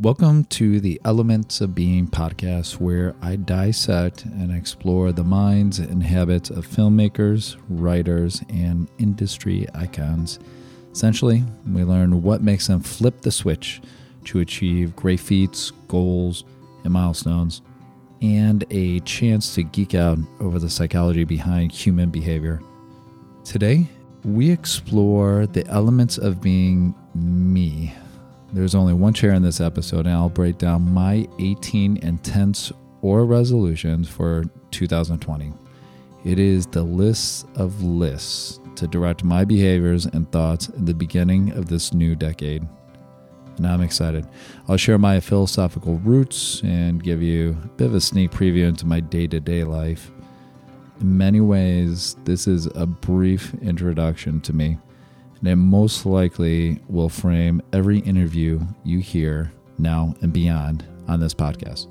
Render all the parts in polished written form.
Welcome to the Elements of Being podcast, where I dissect and explore the minds and habits of filmmakers, writers, and industry icons. Essentially, we learn what makes them flip the switch to achieve great feats, goals, and milestones, and a chance to geek out over the psychology behind human behavior. Today, we explore the elements of being me. There's only one chair in this episode, and I'll break down my 18 intents or resolutions for 2020. It is the list of lists to direct my behaviors and thoughts in the beginning of this new decade. And I'm excited. I'll share my philosophical roots and give you a bit of a sneak preview into my day-to-day life. In many ways, this is a brief introduction to me, and it most likely will frame every interview you hear now and beyond on this podcast.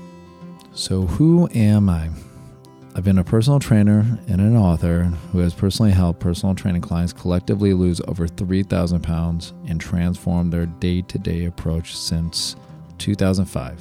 So who am I? I've been a personal trainer and an author who has personally helped personal training clients collectively lose over 3,000 pounds and transform their day-to-day approach since 2005.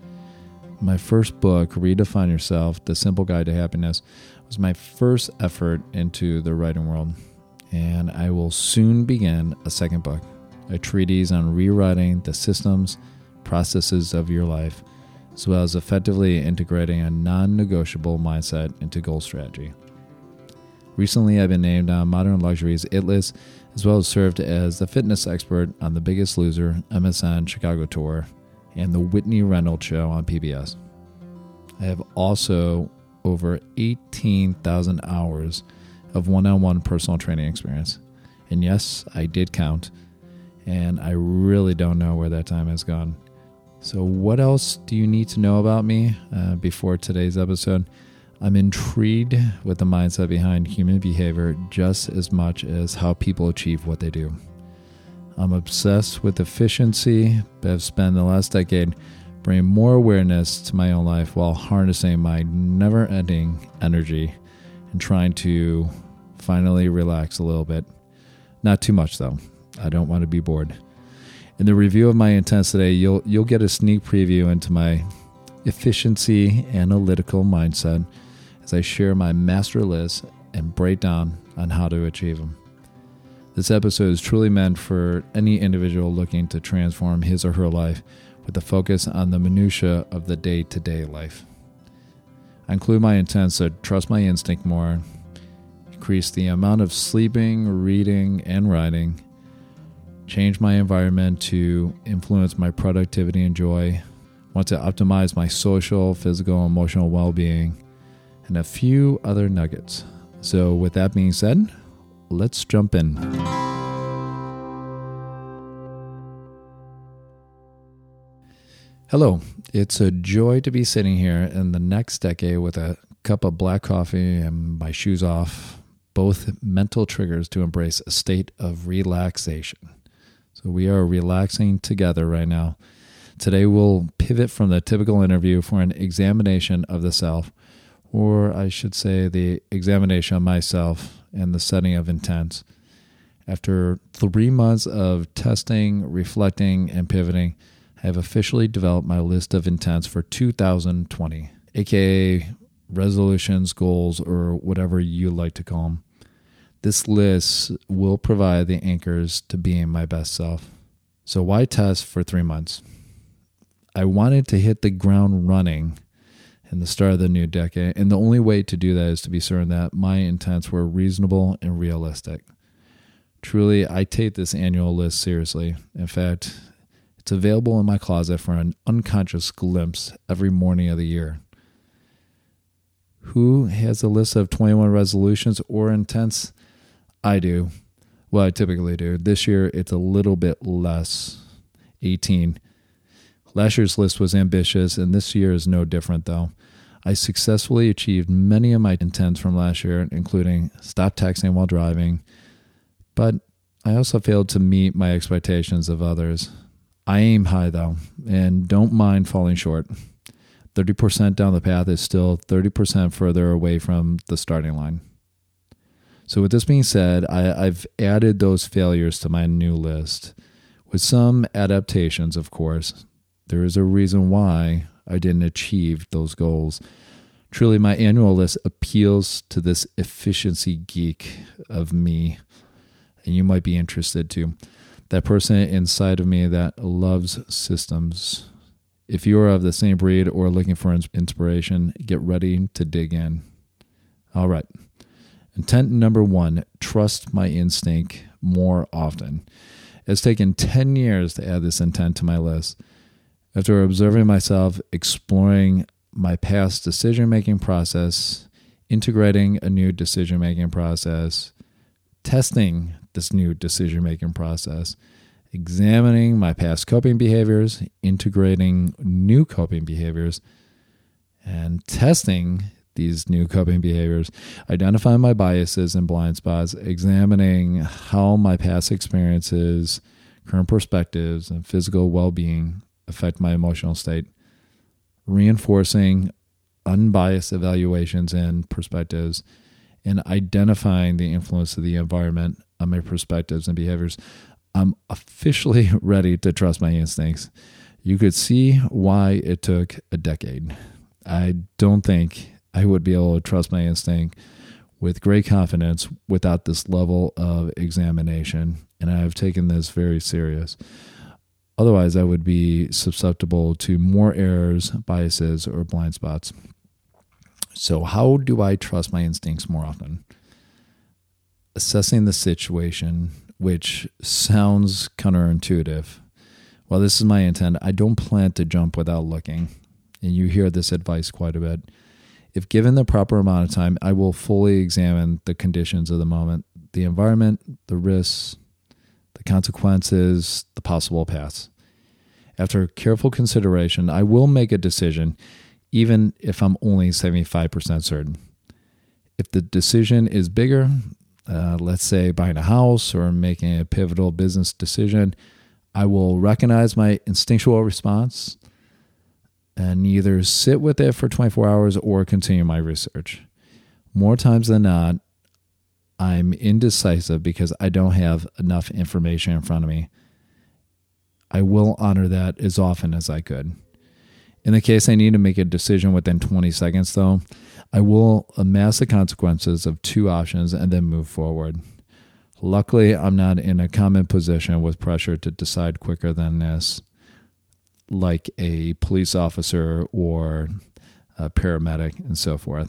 My first book, Redefine Yourself, The Simple Guide to Happiness, was my first effort into the writing world. And I will soon begin a second book, a treatise on rewriting the systems, processes of your life, as well as effectively integrating a non-negotiable mindset into goal strategy. Recently, I've been named on Modern Luxury's IT List, as well as served as the fitness expert on The Biggest Loser, MSN Chicago Tour, and The Whitney Reynolds Show on PBS. I have also over 18,000 hours of one-on-one personal training experience. And yes, I did count, and I really don't know where that time has gone. So what else do you need to know about me before today's episode? I'm intrigued with the mindset behind human behavior just as much as how people achieve what they do. I'm obsessed with efficiency, but have spent the last decade bringing more awareness to my own life while harnessing my never-ending energy and trying to finally relax a little bit. Not too much, though. I don't want to be bored. In the review of my intents today, you'll get a sneak preview into my efficiency analytical mindset as I share my master list and break down on how to achieve them. This episode is truly meant for any individual looking to transform his or her life with a focus on the minutia of the day-to-day life. I include my intents to trust my instinct more, increase the amount of sleeping, reading, and writing, change my environment to influence my productivity and joy, want to optimize my social, physical, and emotional well-being, and a few other nuggets. So with that being said, let's jump in. Hello, it's a joy to be sitting here in the next decade with a cup of black coffee and my shoes off, both mental triggers to embrace a state of relaxation. So we are relaxing together right now. Today we'll pivot from the typical interview for an examination of the self, or I should say the examination of myself and the setting of intents. After 3 months of testing, reflecting, and pivoting, I have officially developed my list of intents for 2020, aka resolutions, goals, or whatever you like to call them. This list will provide the anchors to being my best self. So why test for 3 months? I wanted to hit the ground running in the start of the new decade, and the only way to do that is to be certain that my intents were reasonable and realistic. Truly, I take this annual list seriously. In fact, it's available in my closet for an unconscious glimpse every morning of the year. Who has a list of 21 resolutions or intents? I do. Well, I typically do. This year, it's a little bit less, 18. Last year's list was ambitious, and this year is no different, though. I successfully achieved many of my intents from last year, including stop texting while driving, but I also failed to meet my expectations of others. I aim high, though, and don't mind falling short. 30% down the path is still 30% further away from the starting line. So with this being said, I've added those failures to my new list, with some adaptations, of course. There is a reason why I didn't achieve those goals. Truly, my annual list appeals to this efficiency geek of me, and you might be interested too. That person inside of me that loves systems. If you are of the same breed or looking for inspiration, get ready to dig in. All right. Intent number 1, trust my instinct more often. It's taken 10 years to add this intent to my list. After observing myself, exploring my past decision-making process, integrating a new decision-making process, testing this new decision-making process, examining my past coping behaviors, integrating new coping behaviors, and testing these new coping behaviors, identifying my biases and blind spots, examining how my past experiences, current perspectives, and physical well-being affect my emotional state, reinforcing unbiased evaluations and perspectives, and identifying the influence of the environment on my perspectives and behaviors. I'm officially ready to trust my instincts. You could see why it took a decade. I don't think I would be able to trust my instinct with great confidence without this level of examination, and I have taken this very serious. Otherwise, I would be susceptible to more errors, biases, or blind spots. So how do I trust my instincts more often? Assessing the situation, which sounds counterintuitive. While this is my intent, I don't plan to jump without looking, and you hear this advice quite a bit. If given the proper amount of time, I will fully examine the conditions of the moment, the environment, the risks, the consequences, the possible paths. After careful consideration, I will make a decision, even if I'm only 75% certain. If the decision is bigger, let's say buying a house or making a pivotal business decision, I will recognize my instinctual response and either sit with it for 24 hours or continue my research. More times than not, I'm indecisive because I don't have enough information in front of me. I will honor that as often as I could. In the case I need to make a decision within 20 seconds, though, I will amass the consequences of 2 options and then move forward. Luckily, I'm not in a common position with pressure to decide quicker than this, like a police officer or a paramedic and so forth.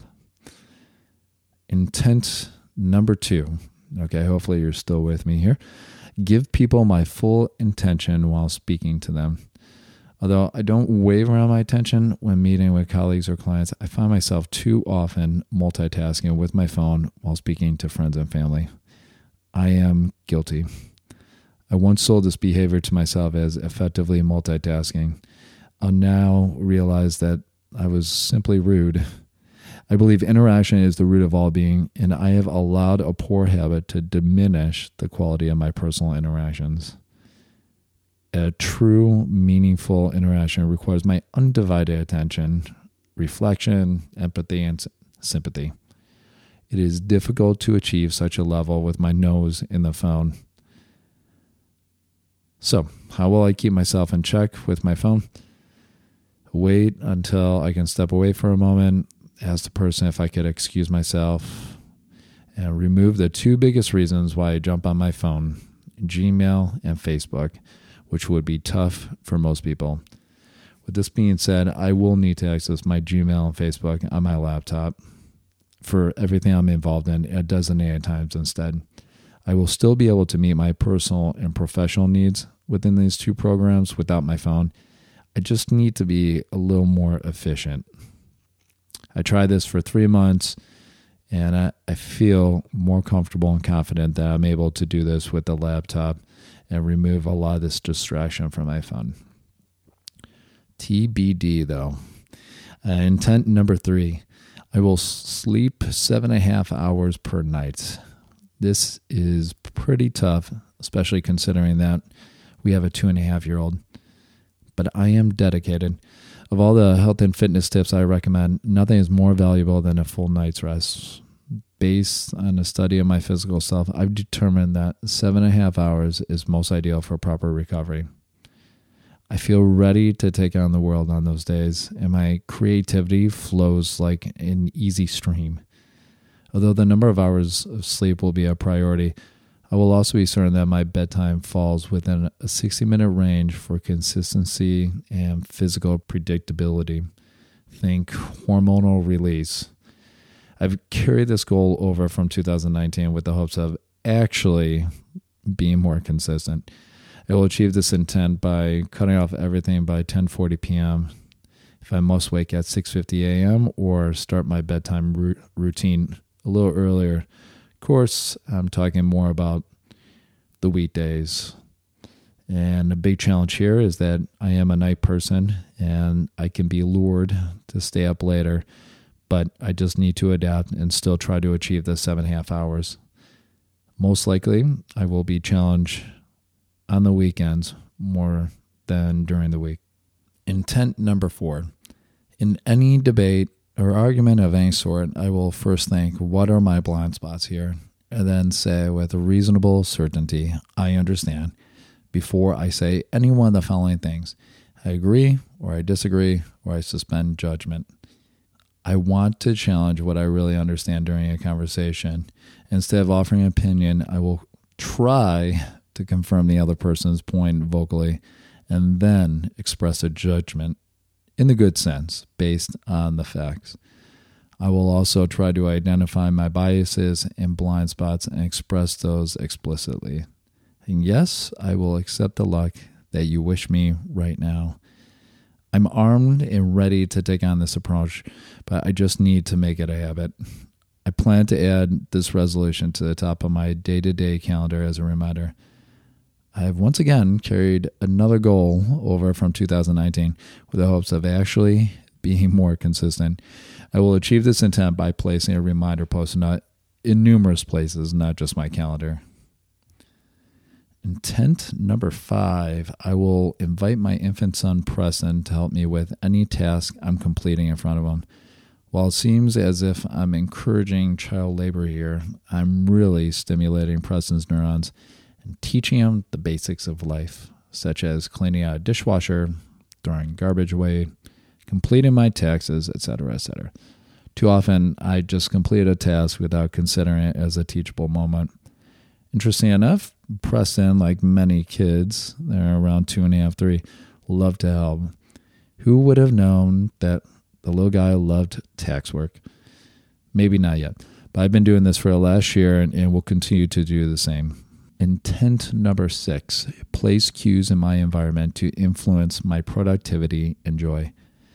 Intent number 2. Okay, hopefully you're still with me here. Give people my full intention while speaking to them. Although I don't waver on my attention when meeting with colleagues or clients, I find myself too often multitasking with my phone while speaking to friends and family. I am guilty. I once sold this behavior to myself as effectively multitasking. I'll now realize that I was simply rude. I believe interaction is the root of all being, and I have allowed a poor habit to diminish the quality of my personal interactions. A true, meaningful interaction requires my undivided attention, reflection, empathy, and sympathy. It is difficult to achieve such a level with my nose in the phone. So, how will I keep myself in check with my phone? Wait until I can step away for a moment, ask the person if I could excuse myself, and remove the 2 biggest reasons why I jump on my phone, Gmail and Facebook, which would be tough for most people. With this being said, I will need to access my Gmail and Facebook on my laptop for everything I'm involved in a dozen times instead. I will still be able to meet my personal and professional needs within these 2 programs without my phone. I just need to be a little more efficient. I tried this for 3 months, and I feel more comfortable and confident that I'm able to do this with the laptop and remove a lot of this distraction from my phone. TBD, though. Intent number 3. I will sleep 7.5 hours per night. This is pretty tough, especially considering that we have a 2.5-year-old. But I am dedicated. Of all the health and fitness tips I recommend, nothing is more valuable than a full night's rest. Based on a study of my physical self, I've determined that 7.5 hours is most ideal for proper recovery. I feel ready to take on the world on those days, and my creativity flows like an easy stream. Although the number of hours of sleep will be a priority, I will also be certain that my bedtime falls within a 60-minute range for consistency and physical predictability. Think hormonal release. I've carried this goal over from 2019 with the hopes of actually being more consistent. I will achieve this intent by cutting off everything by 10:40 p.m. if I must wake at 6:50 a.m. or start my bedtime routine a little earlier. Of course, I'm talking more about the weekdays. And a big challenge here is that I am a night person and I can be lured to stay up later, but I just need to adapt and still try to achieve the 7.5 hours. Most likely, I will be challenged on the weekends more than during the week. Intent number 4. In any debate or argument of any sort, I will first think, what are my blind spots here? And then say with reasonable certainty, I understand, before I say any one of the following things. I agree, or I disagree, or I suspend judgment. I want to challenge what I really understand during a conversation. Instead of offering an opinion, I will try to confirm the other person's point vocally, and then express a judgment in the good sense, based on the facts. I will also try to identify my biases and blind spots and express those explicitly. And yes, I will accept the luck that you wish me right now. I'm armed and ready to take on this approach, but I just need to make it a habit. I plan to add this resolution to the top of my day-to-day calendar as a reminder. I have once again carried another goal over from 2019 with the hopes of actually being more consistent. I will achieve this intent by placing a reminder post in numerous places, not just my calendar. Intent number 5, I will invite my infant son Preston to help me with any task I'm completing in front of him. While it seems as if I'm encouraging child labor here, I'm really stimulating Preston's neurons and teaching him the basics of life, such as cleaning out a dishwasher, throwing garbage away, completing my taxes, etc., etc. Too often, I just complete a task without considering it as a teachable moment. Interesting enough, Preston, like many kids, they're around 2.5, 3, love to help. Who would have known that the little guy loved tax work? Maybe not yet, but I've been doing this for the last year and will continue to do the same. Intent number 6, place cues in my environment to influence my productivity and joy.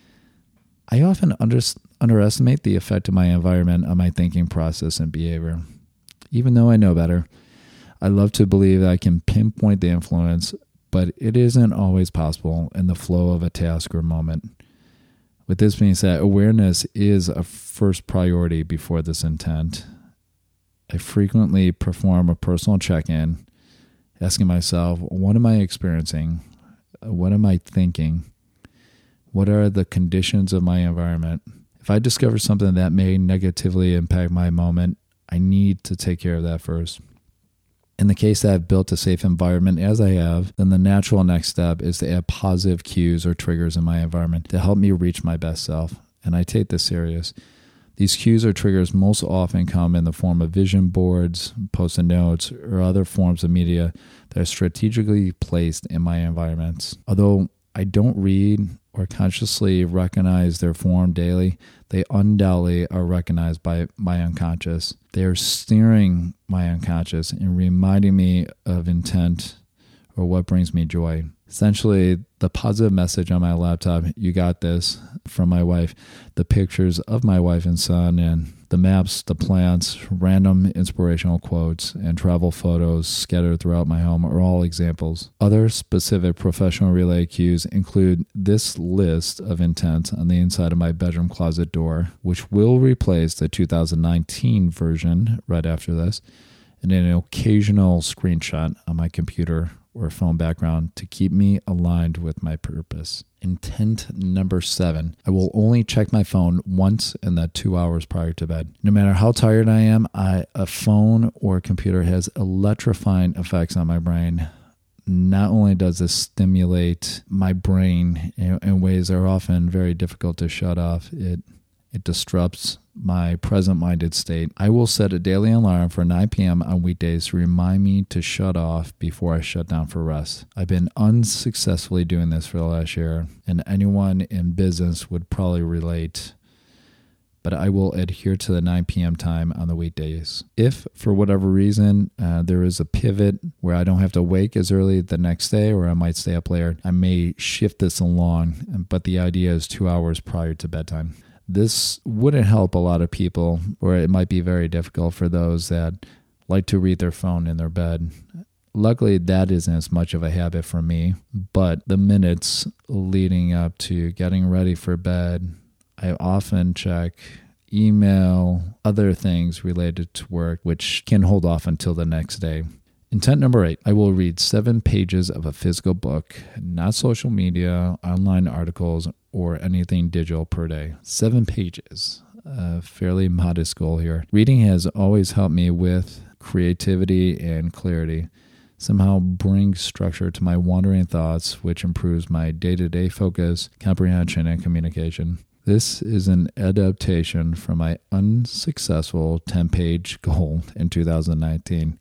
I often underestimate the effect of my environment on my thinking process and behavior. Even though I know better, I love to believe that I can pinpoint the influence, but it isn't always possible in the flow of a task or moment. With this being said, awareness is a first priority before this intent. I frequently perform a personal check-in, asking myself, what am I experiencing? What am I thinking? What are the conditions of my environment? If I discover something that may negatively impact my moment, I need to take care of that first. In the case that I've built a safe environment as I have, then the natural next step is to add positive cues or triggers in my environment to help me reach my best self. And I take this serious. These cues or triggers most often come in the form of vision boards, post-it notes, or other forms of media that are strategically placed in my environments. Although I don't read or consciously recognize their form daily, they undoubtedly are recognized by my unconscious. They are steering my unconscious and reminding me of intent or what brings me joy. Essentially, the positive message on my laptop, "You got this," from my wife, the pictures of my wife and son, and the maps, the plants, random inspirational quotes, and travel photos scattered throughout my home are all examples. Other specific professional relay cues include this list of intents on the inside of my bedroom closet door, which will replace the 2019 version right after this, and an occasional screenshot on my computer or phone background to keep me aligned with my purpose. Intent number 7, I will only check my phone once in the 2 hours prior to bed. No matter how tired I am, a phone or computer has electrifying effects on my brain. not only does this stimulate my brain in ways that are often very difficult to shut off, it disrupts my present-minded state. I will set a daily alarm for 9 p.m. on weekdays to remind me to shut off before I shut down for rest. I've been unsuccessfully doing this for the last year, and anyone in business would probably relate. But I will adhere to the 9 p.m. time on the weekdays. If, for whatever reason, there is a pivot where I don't have to wake as early the next day, or I might stay up later, I may shift this along, but the idea is 2 hours prior to bedtime. This wouldn't help a lot of people, or it might be very difficult for those that like to read their phone in their bed. Luckily, that isn't as much of a habit for me, but the minutes leading up to getting ready for bed, I often check email, other things related to work, which can hold off until the next day. Intent number 8, I will read 7 pages of a physical book, not social media, online articles, or anything digital per day. 7 pages, a fairly modest goal here. Reading has always helped me with creativity and clarity. Somehow brings structure to my wandering thoughts, which improves my day-to-day focus, comprehension, and communication. This is an adaptation from my unsuccessful 10-page goal in 2019.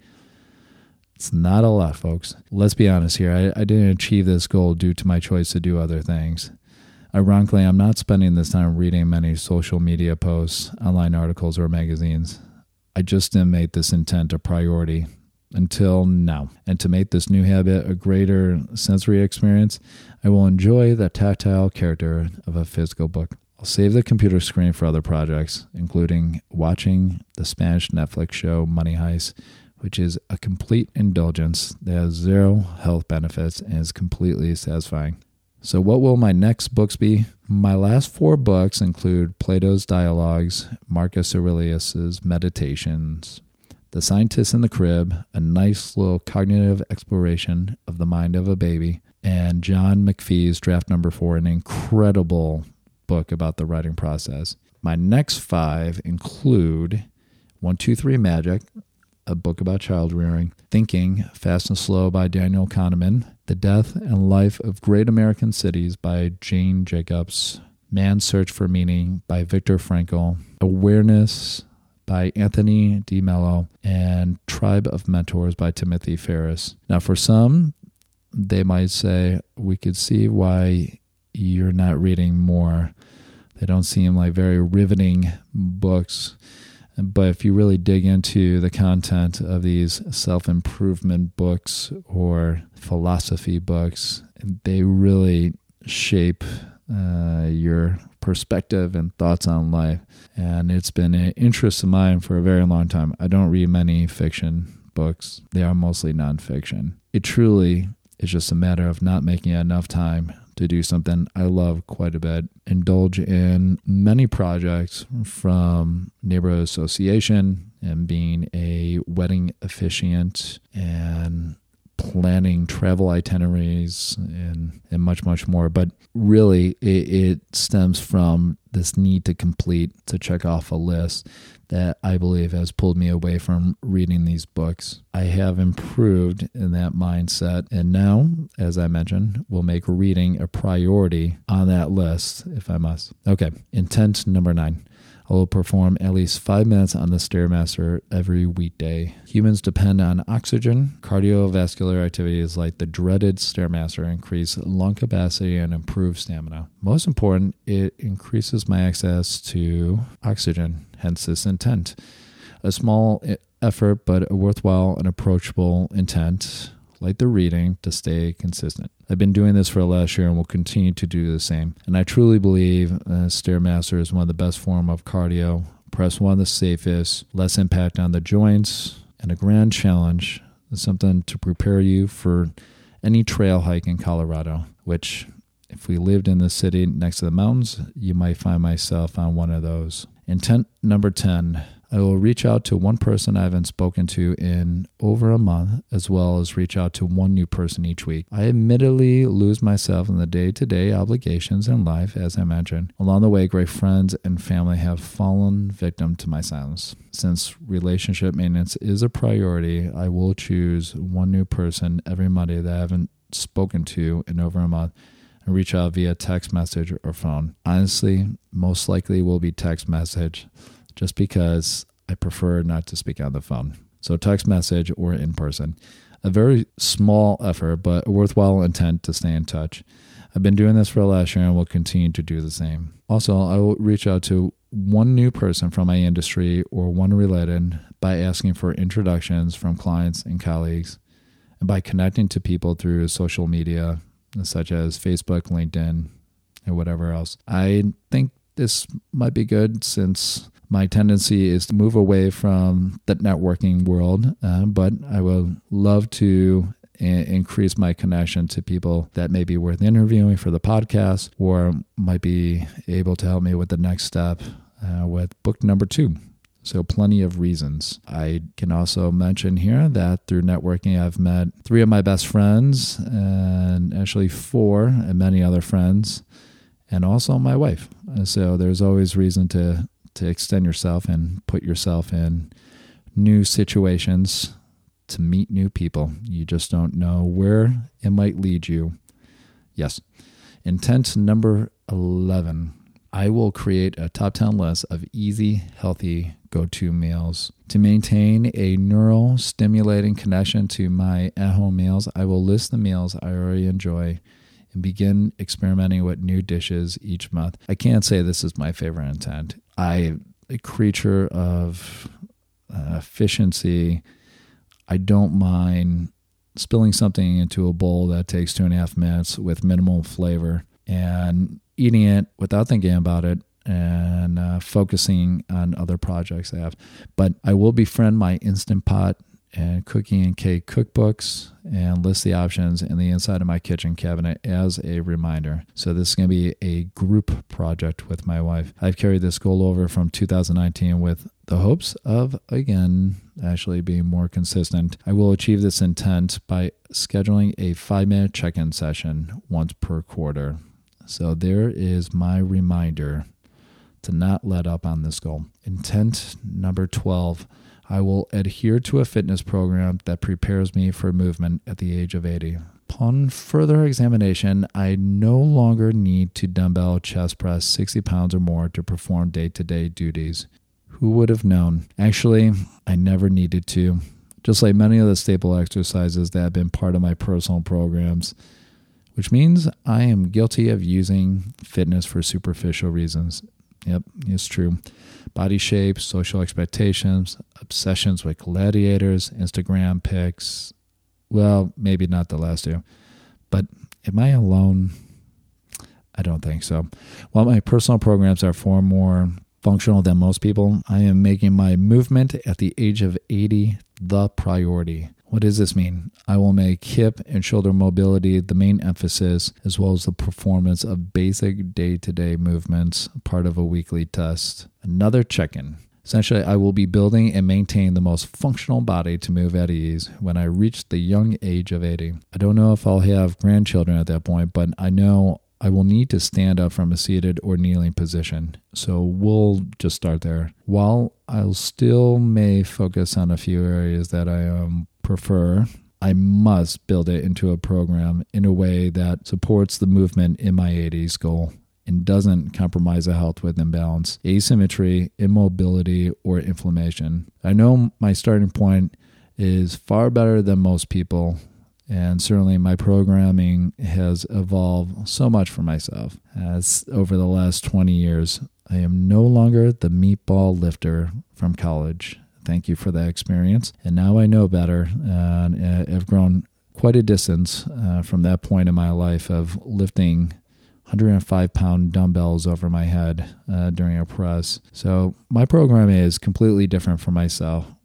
It's not a lot, folks. Let's be honest here. I didn't achieve this goal due to my choice to do other things. Ironically, I'm not spending this time reading many social media posts, online articles, or magazines. I just didn't make this intent a priority until now. And to make this new habit a greater sensory experience, I will enjoy the tactile character of a physical book. I'll save the computer screen for other projects, including watching the Spanish Netflix show Money Heist, which is a complete indulgence that has 0 health benefits and is completely satisfying. So what will my next books be? My last 4 books include Plato's Dialogues, Marcus Aurelius's Meditations, The Scientist in the Crib, a nice little cognitive exploration of the mind of a baby, and John McPhee's Draft Number 4, an incredible book about the writing process. My next 5 include 1, 2, 3 Magic, a book about child rearing, Thinking, Fast and Slow by Daniel Kahneman, The Death and Life of Great American Cities by Jane Jacobs, Man's Search for Meaning by Viktor Frankl, Awareness by Anthony de Mello, and Tribe of Mentors by Timothy Ferriss. Now, for some, they might say, we could see why you're not reading more. They don't seem like very riveting books. But if you really dig into the content of these self-improvement books or philosophy books, they really shape your perspective and thoughts on life. And it's been an interest of mine for a very long time. I don't read many fiction books. They are mostly nonfiction. It truly is just a matter of not making enough time to do something I love quite a bit. Indulge in many projects, from neighborhood association and being a wedding officiant and planning travel itineraries and much, much more. But really, it stems from this need to check off a list that I believe has pulled me away from reading these books. I have improved in that mindset, and now, as I mentioned, will make reading a priority on that list if I must. Okay, intent number 9. I will perform at least 5 minutes on the Stairmaster every weekday. Humans depend on oxygen. Cardiovascular activities like the dreaded Stairmaster increase lung capacity and improve stamina. Most important, it increases my access to oxygen, hence this intent. A small effort, but a worthwhile and approachable intent, like the reading, to stay consistent. I've been doing this for the last year and will continue to do the same. And I truly believe Stairmaster is one of the best form of cardio, perhaps one of the safest, less impact on the joints, and a grand challenge, something to prepare you for any trail hike in Colorado, which, if we lived in the city next to the mountains, you might find myself on one of those. Intent number 10. I will reach out to one person I haven't spoken to in over a month, as well as reach out to one new person each week. I admittedly lose myself in the day-to-day obligations in life, as I mentioned. Along the way, great friends and family have fallen victim to my silence. Since relationship maintenance is a priority, I will choose one new person every Monday that I haven't spoken to in over a month and reach out via text message or phone. Honestly, most likely will be text message, just because I prefer not to speak on the phone. So text message or in person. A very small effort, but a worthwhile intent to stay in touch. I've been doing this for the last year and will continue to do the same. Also, I will reach out to one new person from my industry or one related by asking for introductions from clients and colleagues, and by connecting to people through social media, such as Facebook, LinkedIn, and whatever else. I think this might be good since my tendency is to move away from the networking world, but I would love to increase my connection to people that may be worth interviewing for the podcast or might be able to help me with the next step with book number 2. So plenty of reasons. I can also mention here that through networking, I've met 3 of my best friends and actually 4 and many other friends, and also my wife. So there's always reason to extend yourself and put yourself in new situations to meet new people. You just don't know where it might lead you. Yes. Intent number 11. I will create a top 10 list of easy, healthy go-to meals. To maintain a neural stimulating connection to my at-home meals, I will list the meals I already enjoy and begin experimenting with new dishes each month. I can't say this is my favorite intent. I'm a creature of efficiency. I don't mind spilling something into a bowl that takes 2.5 minutes with minimal flavor and eating it without thinking about it and focusing on other projects I have. But I will befriend my Instant Pot and Cooking and Cake cookbooks and list the options in the inside of my kitchen cabinet as a reminder. So this is going to be a group project with my wife. I've carried this goal over from 2019 with the hopes of, again, actually being more consistent. I will achieve this intent by scheduling a 5-minute check-in session once per quarter. So there is my reminder to not let up on this goal. Intent number 12. I will adhere to a fitness program that prepares me for movement at the age of 80. Upon further examination, I no longer need to dumbbell chest press 60 pounds or more to perform day-to-day duties. Who would have known? Actually, I never needed to. Just like many of the staple exercises that have been part of my personal programs, which means I am guilty of using fitness for superficial reasons. Yep, it's true. Body shape, social expectations, obsessions with gladiators, Instagram pics. Well, maybe not the last 2. But am I alone? I don't think so. While my personal programs are far more functional than most people, I am making my movement at the age of 80 the priority. What does this mean? I will make hip and shoulder mobility the main emphasis, as well as the performance of basic day-to-day movements, part of a weekly test. Another check-in. Essentially, I will be building and maintaining the most functional body to move at ease when I reach the young age of 80. I don't know if I'll have grandchildren at that point, but I know I will need to stand up from a seated or kneeling position. So we'll just start there. While I'll still may focus on a few areas that I prefer, I must build it into a program in a way that supports the movement in my 80s goal and doesn't compromise the health with imbalance, asymmetry, immobility, or inflammation. I know my starting point is far better than most people, and certainly my programming has evolved so much for myself. As over the last 20 years, I am no longer the meatball lifter from college. Thank you for that experience. And now I know better, and I've grown quite a distance from that point in my life of lifting 105-pound dumbbells over my head during a press. So my program is completely different for myself,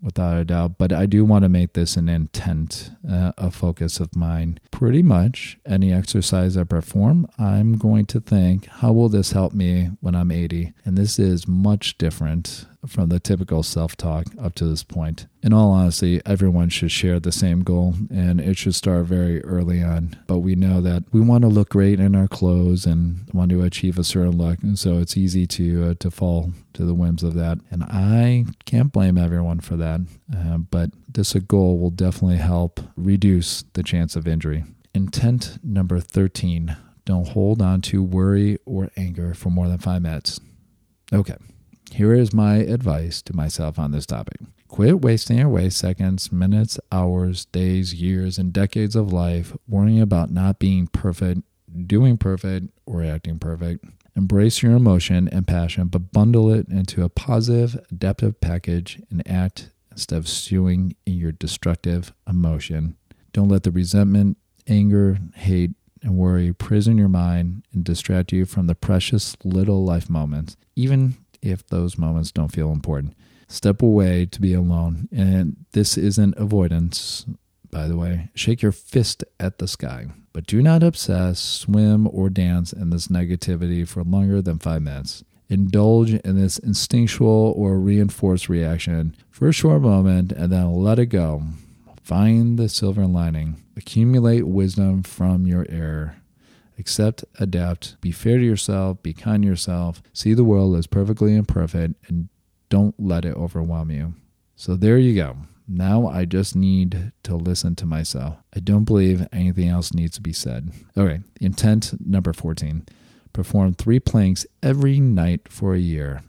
without a doubt. But I do want to make this an intent, a focus of mine. Pretty much any exercise I perform, I'm going to think, how will this help me when I'm 80? And this is much different from the typical self-talk up to this point. In all honesty, everyone should share the same goal, and it should start very early on. But we know that we want to look great in our clothes and want to achieve a certain look, and so it's easy to fall to the whims of that. And I can't blame everyone for that, but this goal will definitely help reduce the chance of injury. Intent number 13, don't hold on to worry or anger for more than 5 minutes. Okay. Here is my advice to myself on this topic. Quit wasting away seconds, minutes, hours, days, years, and decades of life worrying about not being perfect, doing perfect, or acting perfect. Embrace your emotion and passion, but bundle it into a positive, adaptive package and act instead of stewing in your destructive emotion. Don't let the resentment, anger, hate, and worry prison your mind and distract you from the precious little life moments, even if those moments don't feel important. Step away to be alone. And this isn't avoidance, by the way. Shake your fist at the sky. But do not obsess, swim, or dance in this negativity for longer than 5 minutes. Indulge in this instinctual or reinforced reaction for a short moment and then let it go. Find the silver lining. Accumulate wisdom from your error. Accept, adapt, be fair to yourself, be kind to yourself, see the world as perfectly imperfect, and don't let it overwhelm you. So there you go. Now I just need to listen to myself. I don't believe anything else needs to be said. Okay, intent number 14. Perform 3 planks every night for a year.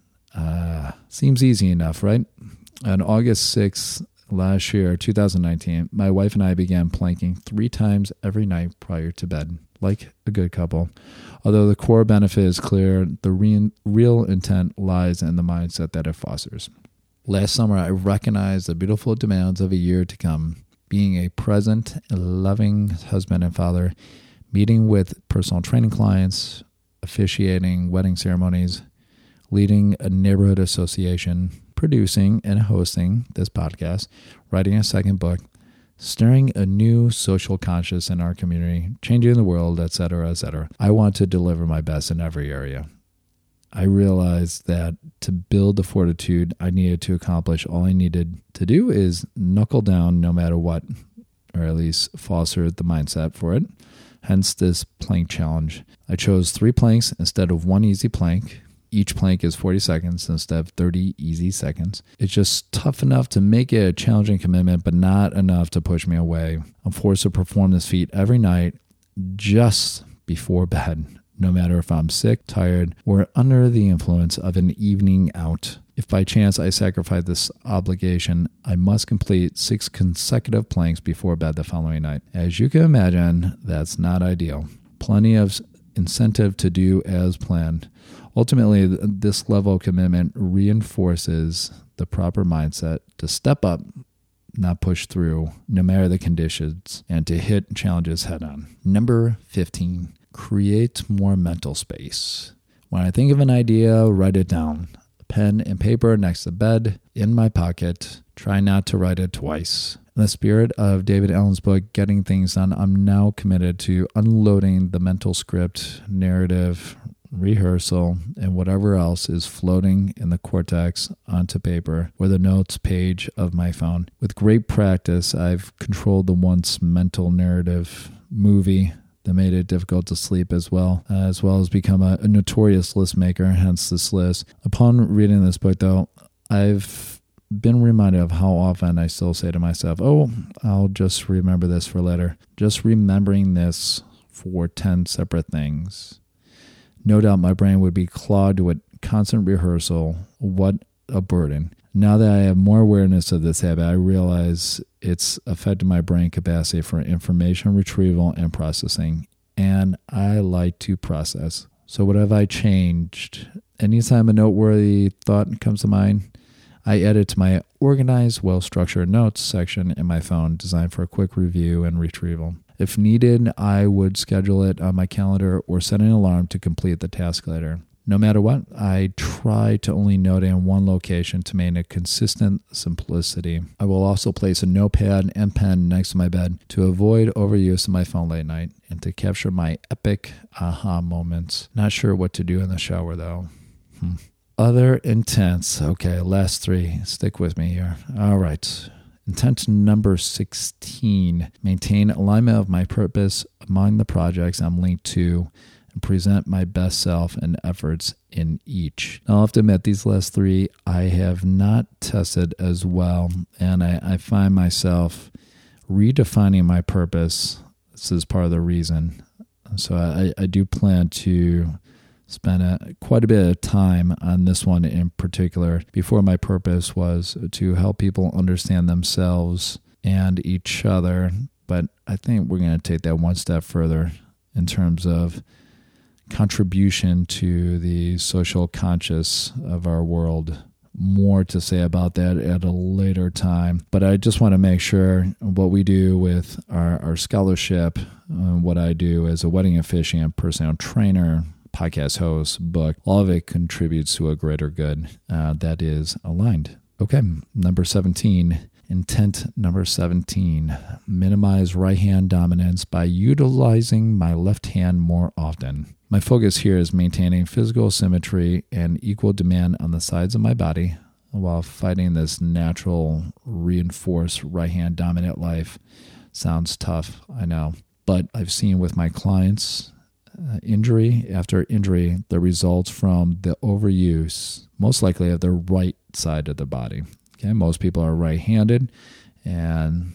Seems easy enough, right? On August 6th, last year, 2019, my wife and I began planking 3 times every night prior to bed. Like a good couple. Although the core benefit is clear, the real intent lies in the mindset that it fosters. Last summer, I recognized the beautiful demands of a year to come, being a present and loving husband and father, meeting with personal training clients, officiating wedding ceremonies, leading a neighborhood association, producing and hosting this podcast, writing a second book, stirring a new social conscience in our community, changing the world, etc., etc. I want to deliver my best in every area. I realized that to build the fortitude I needed to accomplish, all I needed to do is knuckle down no matter what, or at least foster the mindset for it. Hence this plank challenge. I chose 3 planks instead of 1 easy plank. Each plank is 40 seconds instead of 30 easy seconds. It's just tough enough to make it a challenging commitment, but not enough to push me away. I'm forced to perform this feat every night just before bed, no matter if I'm sick, tired, or under the influence of an evening out. If by chance I sacrifice this obligation, I must complete 6 consecutive planks before bed the following night. As you can imagine, that's not ideal. Plenty of incentive to do as planned. Ultimately, this level of commitment reinforces the proper mindset to step up, not push through, no matter the conditions, and to hit challenges head on. Number 15, create more mental space. When I think of an idea, write it down. Pen and paper next to bed, in my pocket. Try not to write it twice. In the spirit of David Allen's book, Getting Things Done, I'm now committed to unloading the mental script, narrative, rehearsal, and whatever else is floating in the cortex onto paper or the notes page of my phone. With great practice, I've controlled the once mental narrative movie that made it difficult to sleep as well as become a notorious list maker, hence this list. Upon reading this book, though, I've been reminded of how often I still say to myself, oh, I'll just remember this for later. Just remembering this for 10 separate things. No doubt my brain would be clogged with constant rehearsal. What a burden. Now that I have more awareness of this habit, I realize it's affected my brain capacity for information retrieval and processing, and I like to process. So what have I changed? Anytime a noteworthy thought comes to mind, I add it to my organized, well-structured notes section in my phone designed for a quick review and retrieval. If needed, I would schedule it on my calendar or set an alarm to complete the task later. No matter what, I try to only note in one location to maintain a consistent simplicity. I will also place a notepad and pen next to my bed to avoid overuse of my phone late night and to capture my epic aha moments. Not sure what to do in the shower though. Other intents. Okay, last three. Stick with me here. All right. Intent number 16. Maintain alignment of my purpose among the projects I'm linked to and present my best self and efforts in each. Now, I'll have to admit, these last three I have not tested as well, and I find myself redefining my purpose. This is part of the reason. So I do plan to spend quite a bit of time on this one in particular. Before, my purpose was to help people understand themselves and each other, but I think we're going to take that one step further in terms of contribution to the social conscious of our world. More to say about that at a later time, but I just want to make sure what we do with our scholarship, what I do as a wedding officiant, personal trainer, podcast host, book, all of it contributes to a greater good that is aligned. Okay, number 17. Intent number 17, minimize right hand dominance by utilizing my left hand more often. My focus here is maintaining physical symmetry and equal demand on the sides of my body while fighting this natural reinforced right hand dominant life. Sounds tough, I know, but I've seen with my clients injury after injury that results from the overuse, most likely of the right side of the body. Okay, most people are right-handed, and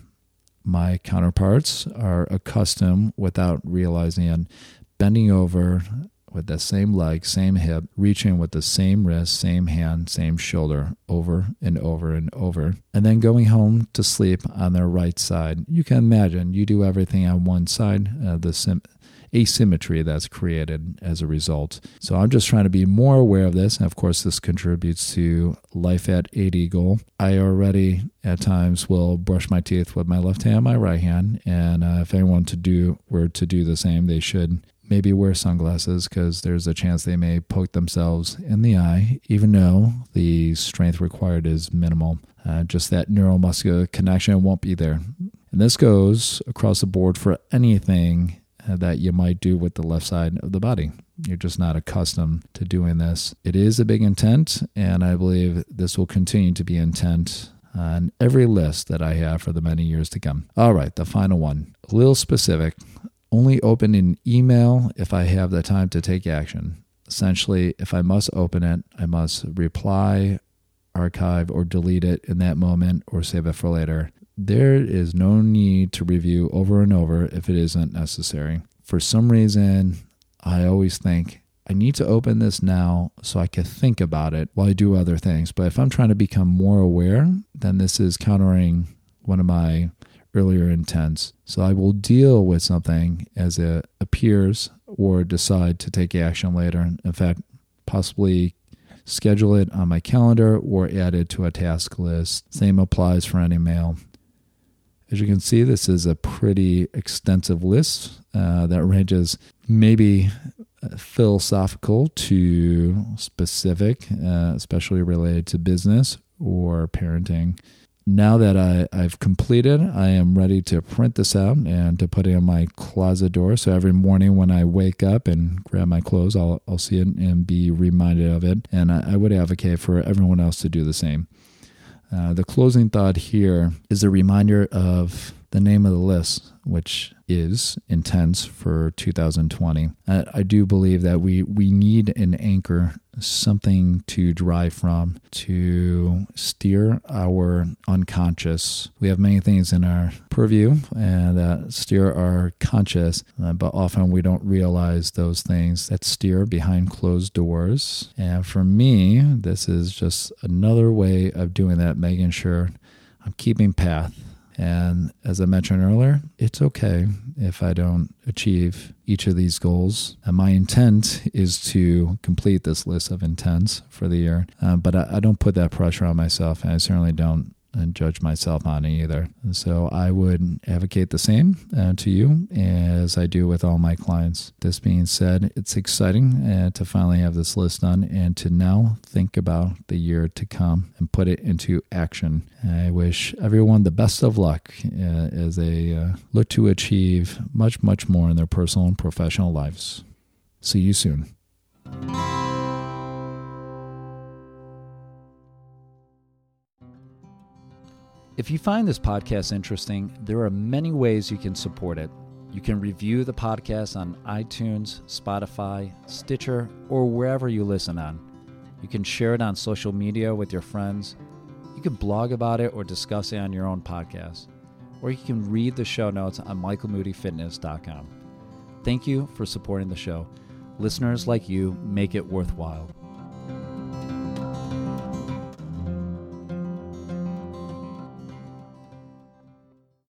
my counterparts are accustomed, without realizing it, bending over with the same leg, same hip, reaching with the same wrist, same hand, same shoulder, over and over and over, and then going home to sleep on their right side. You can imagine you do everything on one side, the asymmetry that's created as a result. So I'm just trying to be more aware of this. And of course, this contributes to Life at 80 goal. I already at times will brush my teeth with my left hand, my right hand. And if anyone were to do the same, they should maybe wear sunglasses because there's a chance they may poke themselves in the eye, even though the strength required is minimal. Just that neuromuscular connection won't be there. And this goes across the board for anything that you might do with the left side of the body. You're just not accustomed to doing this. It is a big intent, and I believe this will continue to be intent on every list that I have for the many years to come. All right, the final one. A little specific. Only open an email if I have the time to take action. Essentially, if I must open it, I must reply, archive, or delete it in that moment or save it for later. There is no need to review over and over if it isn't necessary. For some reason, I always think, I need to open this now so I can think about it while I do other things. But if I'm trying to become more aware, then this is countering one of my earlier intents. So I will deal with something as it appears or decide to take action later. In fact, possibly schedule it on my calendar or add it to a task list. Same applies for any mail. As you can see, this is a pretty extensive list that ranges maybe philosophical to specific, especially related to business or parenting. Now that I've completed, I am ready to print this out and to put it on my closet door. So every morning when I wake up and grab my clothes, I'll see it and be reminded of it. And I would advocate for everyone else to do the same. The closing thought here is a reminder of the name of the list, which is Intents for 2020. I do believe that we need an anchor, something to drive from, to steer our unconscious. We have many things in our purview and steer our conscious, but often we don't realize those things that steer behind closed doors. And for me, this is just another way of doing that, making sure I'm keeping path. And as I mentioned earlier, it's okay if I don't achieve each of these goals. And my intent is to complete this list of intents for the year. But I don't put that pressure on myself, and I certainly don't judge myself on it either. And so I would advocate the same to you as I do with all my clients. This being said, it's exciting to finally have this list done and to now think about the year to come and put it into action. I wish everyone the best of luck as they look to achieve much, much more in their personal and professional lives. See you soon. If you find this podcast interesting, there are many ways you can support it. You can review the podcast on iTunes, Spotify, Stitcher, or wherever you listen on. You can share it on social media with your friends. You can blog about it or discuss it on your own podcast. Or you can read the show notes on michaelmoodyfitness.com. Thank you for supporting the show. Listeners like you make it worthwhile.